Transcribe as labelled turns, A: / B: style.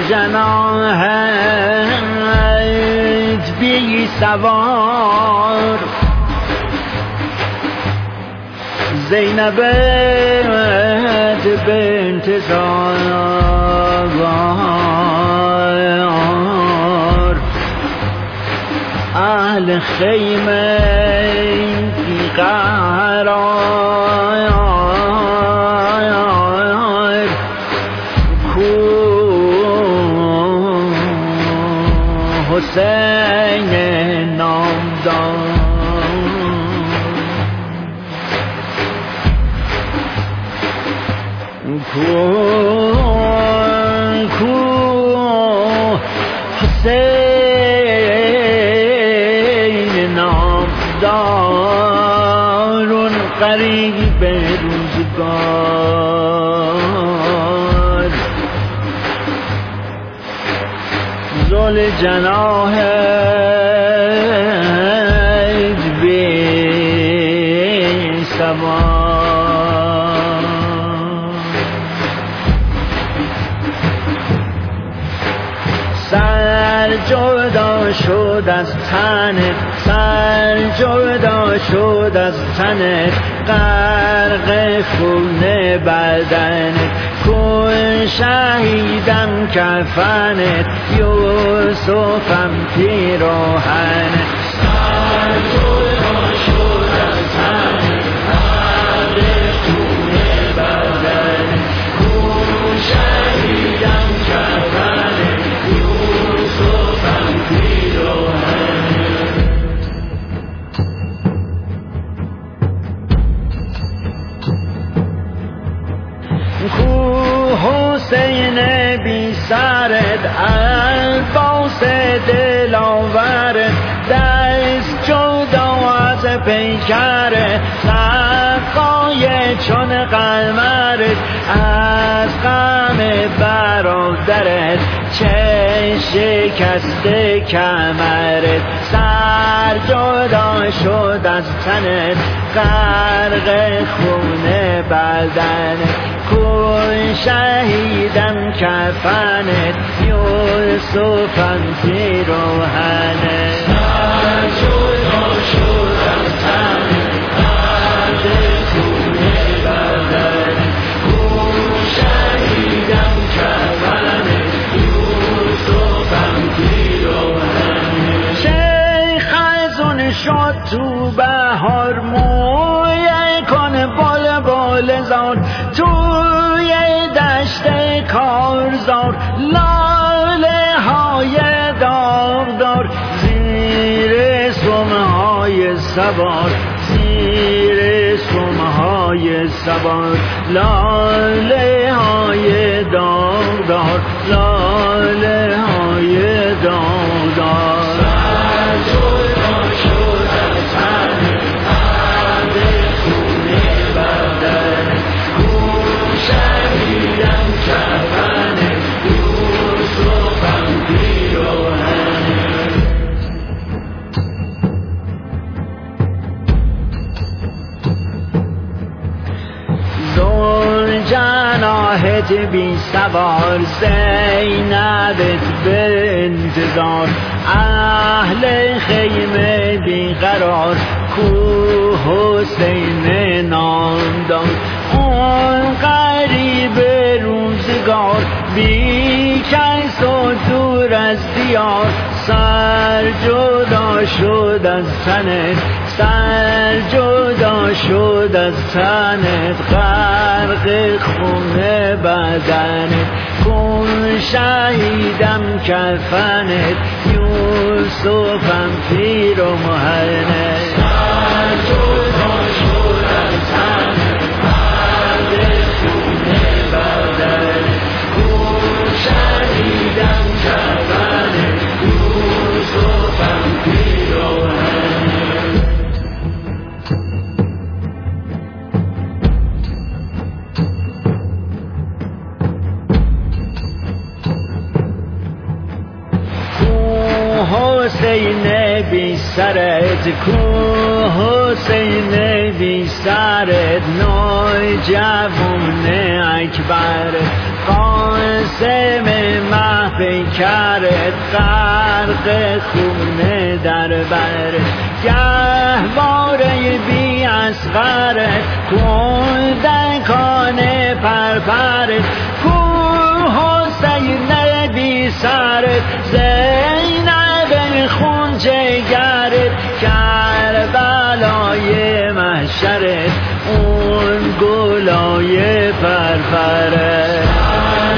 A: جناحت بی سوار زینب به انتظار اهل خیمه بی قرار کو حسین نامدار کو حسین نامدارون قریب روزگار زل جناحت بی سوار سر جدا شد از تنت سر جدا شد از تنت غرق خون بدنت کن شهیدم کفنت یوسفم پیراهنت سر جدا شد از تنت غرق خون بدنت کن شهیدم کفنت یوسفم پیراهنت کو حسین بی سرت عباس دلاورت دست جدا از پیکرت سقای چون قمرت از غم برادرت چه شکست کمرت سر جدا شد از تنت غرق خون بدنت کن شهیدم کفنت یوسفم پیراهنت سر جدا شد از تنت غرق خون بدنت کن شهیدم کفنت یوسفم پیراهنت شیخ خزون شد تو بهار مویه کن بلبل زار توی دشت کارزار لاله های داغدار زیر سمهای سوار زیر سمهای سوار لاله های داغدار لاله های داغدار جناحت بی سوار زینبت به انتظار اهل خیمه بی قرار کو حسین نامدار اون قریب روزگار بی کس و دور از دیار سر جدا شد از تنت سر جدا شد از تنت غرق خون بدنت کن شهیدم کفنت یوسفم پیراهنت سر جدا شد از تنت غرق خون بدنت کن شهیدم کفنت یوسفم پیراهنت حسین بی سرت کو حسین بی سرت نوجوان اکبر قاسم محفی کرد غرق خونه در بر گهواره بی اصغرت کودکانه پرپرت کو حسین بی سرت زینب خون جگرت کربلای محشرت اون گلای پرپرت